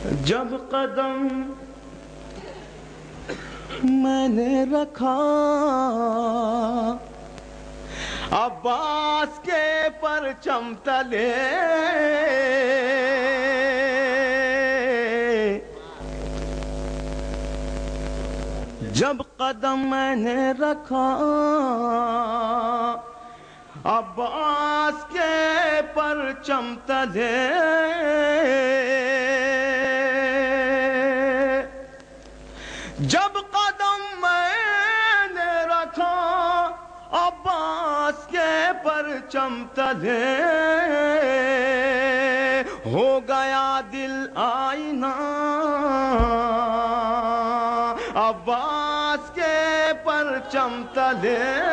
جب قدم میں نے رکھا عباس کے پرچم تلے، جب قدم میں نے رکھا عباس کے پرچم تلے، جب قدم میں نے رکھا عباس کے پرچم تلے، ہو گیا دل آئینہ عباس کے پرچم تلے،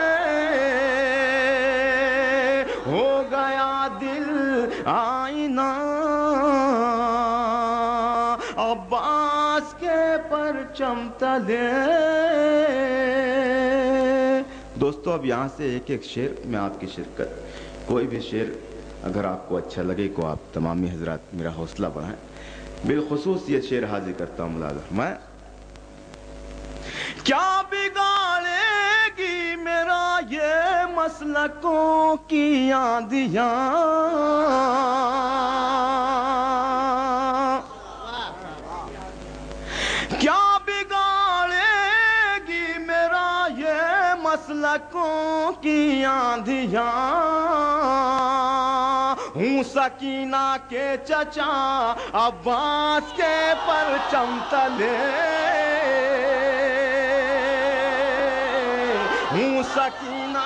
ہو گیا دل آئینہ عباس کے پرچم تلے۔ دوستو اب یہاں سے ایک ایک شعر میں آپ کی شرکت، کوئی بھی شعر اگر آپ کو اچھا لگے کو آپ تمامی حضرات میرا حوصلہ بڑھائیں۔ بالخصوص یہ شعر حاضر کرتا ہوں ملازم میں۔ کیا بگاڑے گی میرا یہ مسلکوں کی آندیاں، کیا بگاڑے گی میرا یہ مسلکوں کی آندیاں، ہوں سکینہ کے چچا عباس کے پرچم تلے، ہوں سکینہ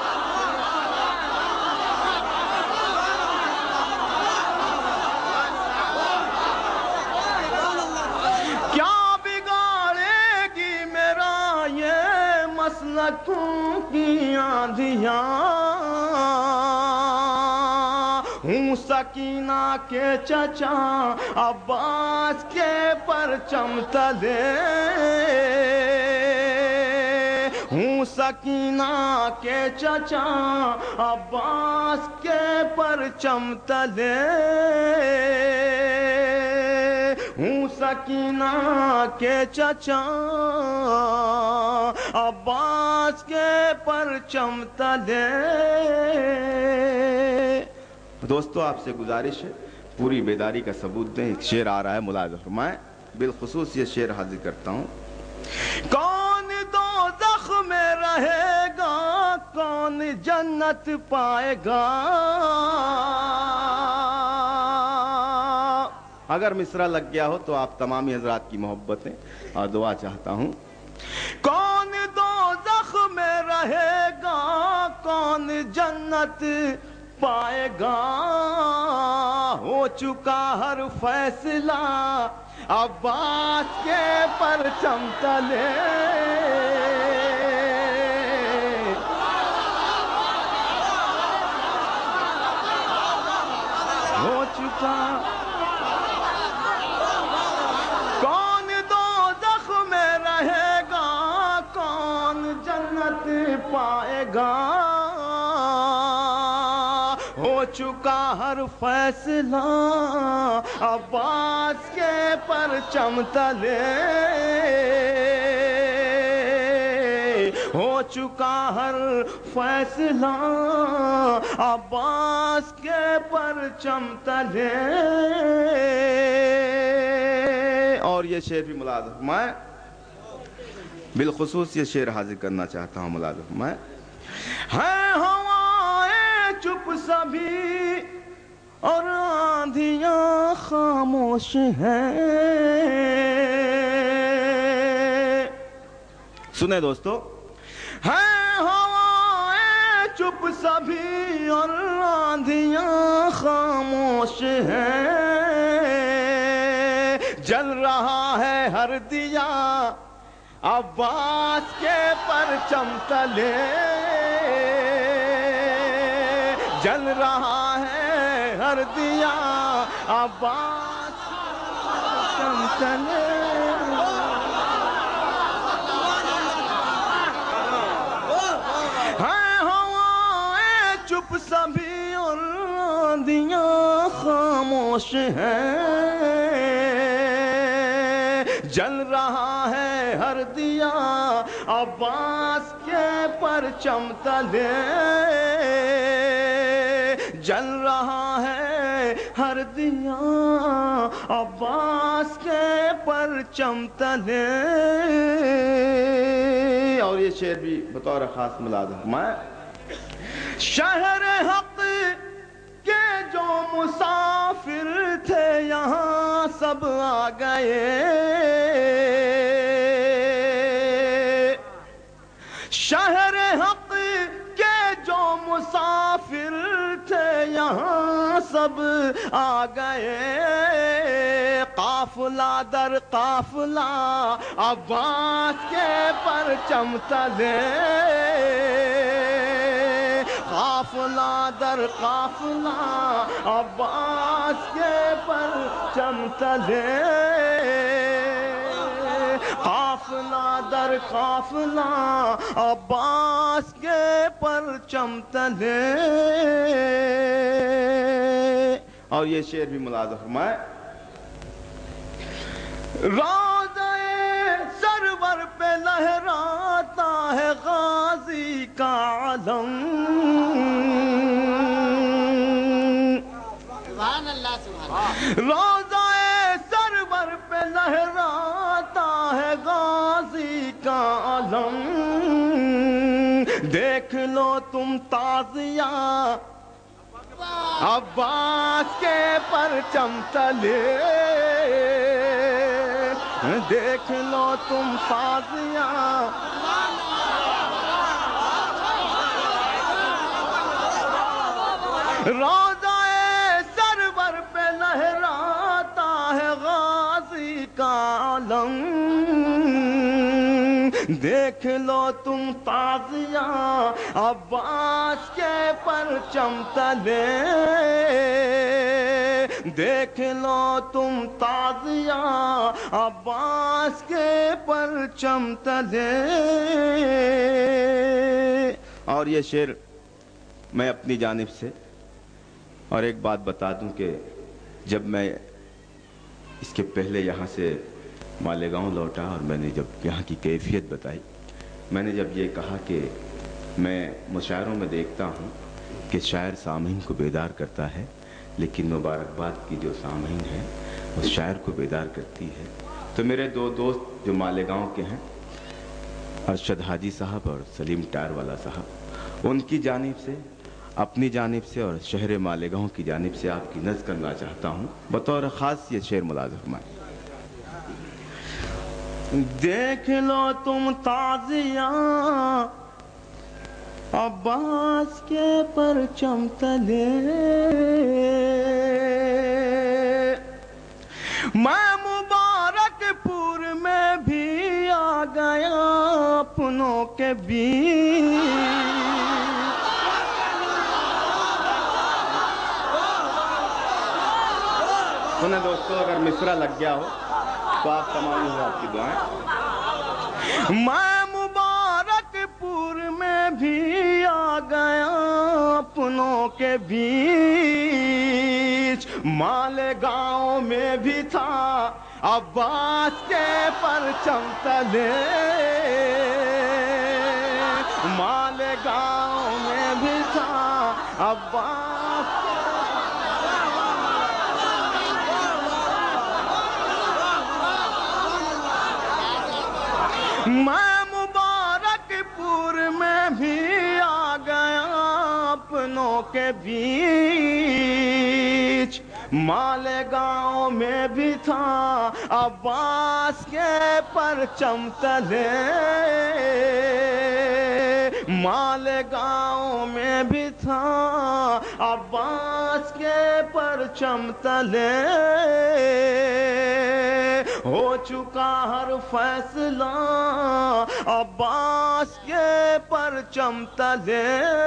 کیا بگاڑے گی میرا یہ مسلکوں کی آندیاں، ہوں سکینہ کے چچا عباس کے پرچم تلے، ہوں سکینہ کے چچا عباس کے پرچم تلے، ہوں سکینہ کے چچا عباس کے پرچم تلے۔ دوستو آپ سے گزارش ہے پوری بیداری کا ثبوت دیں، ایک شعر آ رہا ہے ملاحظہ فرمائیں، بالخصوص یہ شعر حاضر کرتا ہوں۔ کون دوزخ میں رہے گا، کون جنت پائے گا، اگر مصرع لگ گیا ہو تو آپ تمامی حضرات کی محبتیں اور دعا چاہتا ہوں۔ کون دوزخ میں رہے گا، کون جنت پائے گا، ہو چکا ہر فیصلہ عباس کے پرچم تلے، ہو چکا کون دوزخ میں رہے گا، کون جنت پائے گا، ہو چکا ہر فیصلہ عباس کے پرچم تلے، ہو چکا ہر فیصلہ عباس کے پرچم تلے۔ اور یہ شعر بھی ملاحظہ میں بالخصوص یہ شعر حاضر کرنا چاہتا ہوں ملاحظہ میں۔ ہے ہوائیں چپ سبھی اور آندھیاں خاموش ہیں، سنیں دوستو، ہے ہوائیں چپ سبھی اور آندھیاں خاموش ہیں، جل رہا ہے ہر دیا عباس کے پرچم تلے، جل رہا ہے ہر دیا عباس کے پرچم تلے، ہے ہوائیں چپ سبھی اور آندھیاں خاموش ہیں، جل رہا ہے ہر دیا عباس کے پرچم تلے، جل رہا ہے ہر دیا عباس کے پرچم تلے۔ اور یہ شعر بھی بطور خاص ملازم میں، شہر حق کے جو مسافر تھے یہاں سب آ گئے، شہر حق کے جو مسافر تھے یہاں سب آ گئے، قافلہ در قافلہ عباس کے پرچم تلے، قافلہ در قافلہ عباس کے پرچم تلے، قافلہ در قافلہ عباس کے پرچم تلے۔ اور یہ شعر بھی ملاحظہ فرمائے، روضہ سرور پہ لہراتا ہے غازی کا علم، سبحان اللہ سبحان اللہ، روضہ سرور پہ لہراتا ہے غازی کا علم، دیکھ لو تم تعزیہ عباس کے پرچم تلے، دیکھ لو تم تعزیہ روضہ سرور پہ لہراتا ہے غازی کا علم، دیکھ لو تم تعزیہ عباس کے پرچم تلے، دیکھ لو تم تعزیہ عباس کے پرچم تلے۔ اور یہ شعر میں اپنی جانب سے، اور ایک بات بتا دوں کہ جب میں اس کے پہلے یہاں سے مالیگاؤں لوٹا اور میں نے جب یہاں کی کیفیت بتائی، میں نے جب یہ کہا کہ میں مشاعروں میں دیکھتا ہوں کہ شاعر سامعین کو بیدار کرتا ہے، لیکن مبارکباد کی جو سامعین ہے اس شاعر کو بیدار کرتی ہے، تو میرے دو دوست جو مالیگاؤں کے ہیں، ارشد حاجی صاحب اور سلیم ٹائر والا صاحب، ان کی جانب سے، اپنی جانب سے اور شہر مالیگاؤں کی جانب سے آپ کی نظر کرنا چاہتا ہوں بطور خاص یہ شعر ملاحظہ فرمائیں، دیکھ لو تم تعزیہ عباس کے پرچم تلے، میں مبارک پور میں بھی آ گیا اپنوں کے بیچ، سنیں دوستو، اگر مصرع لگ گیا ہو تو آپ تمام حضرات کی دعائیں، میں مبارک پور میں بھی آ گیا اپنوں کے بیچ، مالیگاؤں میں بھی تھا عباس کے پرچم تلے، مالیگاؤں میں بھی تھا عباس میں مبارک پور میں بھی آ گیا اپنوں کے بیچ، مالیگاؤں میں بھی تھا عباس کے پرچم تلے، مالیگاؤں میں بھی تھا عباس کے پرچم تلے، ہو چکا ہر فیصلہ عباس کے پرچم تلے۔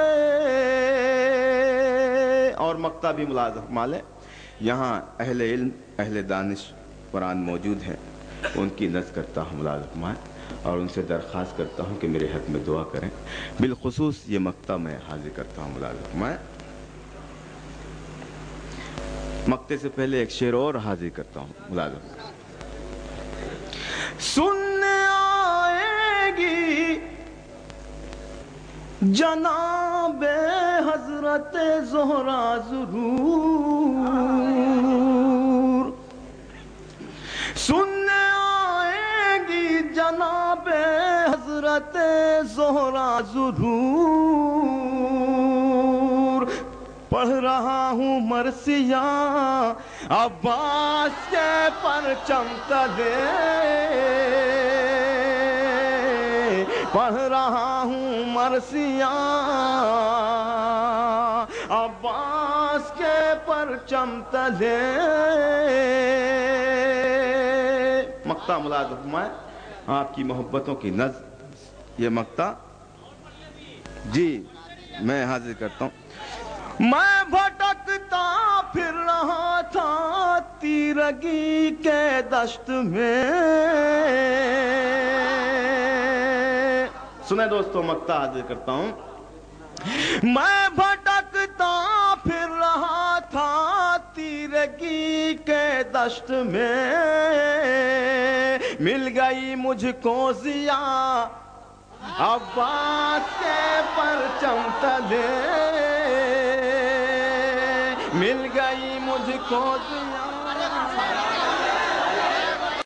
اور مقطع بھی ملاحظہ فرما لیں، یہاں اہل علم، اہل دانش قرآن موجود ہیں، ان کی نظر کرتا ہوں ملاحظہ فرمائیں، اور ان سے درخواست کرتا ہوں کہ میرے حق میں دعا کریں، بالخصوص یہ مقطع میں حاضر کرتا ہوں ملاحظہ فرمائیں۔ مقطع سے پہلے ایک شعر اور حاضر کرتا ہوں ملاحظہ فرمائیں، سننے آئے گی جناب حضرت زہرا ضرور، سننے آئے گی جناب حضرت زہرا ضرور۔ پڑھ رہا ہوں مرثیہ عباس کے پرچم تلے، پڑھ رہا ہوں مرثیہ عباس کے پرچم تلے۔ مقطع ملاحظہ فرمائیں، آپ کی محبتوں کی نظم، یہ مقطع جی میں حاضر کرتا ہوں۔ میں بھٹکتا پھر رہا تھا تیرگی کے دشت میں، سنیں دوستو مقطع حاضر کرتا ہوں۔ میں بھٹکتا پھر رہا تھا تیرگی کے دشت میں، مل گئی مجھ کو ضیاء عباس کے پرچم تلے، مل گئی مجھ کو ضیاء